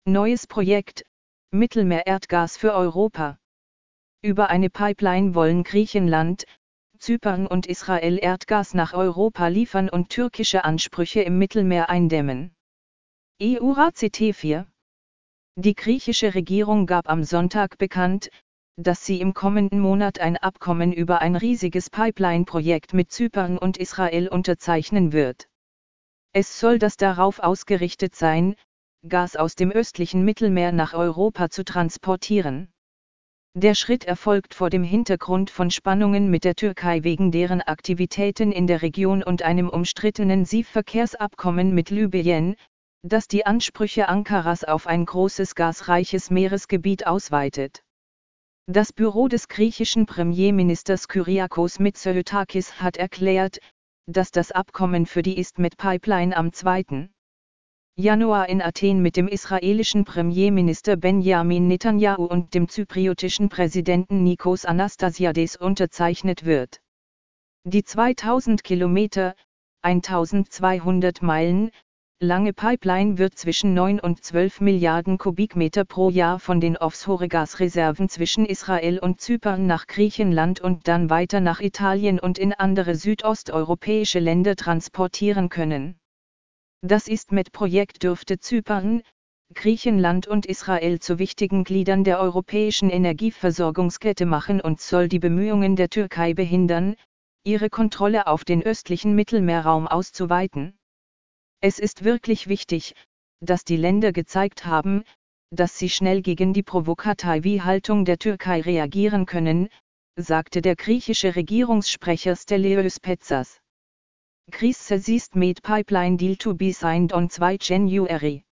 Neues Projekt, Mittelmeer-Erdgas für Europa. Über eine Pipeline wollen Griechenland, Zypern und Israel Erdgas nach Europa liefern und türkische Ansprüche im Mittelmeer eindämmen. EU-Rat CT4. Die griechische Regierung gab am Sonntag bekannt, dass sie im kommenden Monat ein Abkommen über ein riesiges Pipeline-Projekt mit Zypern und Israel unterzeichnen wird. Es soll das darauf ausgerichtet sein, Gas aus dem östlichen Mittelmeer nach Europa zu transportieren. Der Schritt erfolgt vor dem Hintergrund von Spannungen mit der Türkei wegen deren Aktivitäten in der Region und einem umstrittenen Seeverkehrsabkommen mit Libyen, das die Ansprüche Ankaras auf ein großes gasreiches Meeresgebiet ausweitet. Das Büro des griechischen Premierministers Kyriakos Mitsotakis hat erklärt, dass das Abkommen für die ISTMED-Pipeline am 2. Januar in Athen mit dem israelischen Premierminister Benjamin Netanyahu und dem zypriotischen Präsidenten Nikos Anastasiades unterzeichnet wird. Die 2000 Kilometer, 1200 Meilen, lange Pipeline wird zwischen 9 und 12 Milliarden Kubikmeter pro Jahr von den Offshore-Gasreserven zwischen Israel und Zypern nach Griechenland und dann weiter nach Italien und in andere südosteuropäische Länder transportieren können. Das ISTMED-Projekt dürfte Zypern, Griechenland und Israel zu wichtigen Gliedern der europäischen Energieversorgungskette machen und soll die Bemühungen der Türkei behindern, ihre Kontrolle auf den östlichen Mittelmeerraum auszuweiten. Es ist wirklich wichtig, dass die Länder gezeigt haben, dass sie schnell gegen die Provokative-Haltung der Türkei reagieren können, sagte der griechische Regierungssprecher Stelios Petsas. Greece seized Med Pipeline Deal to be signed on 2 January.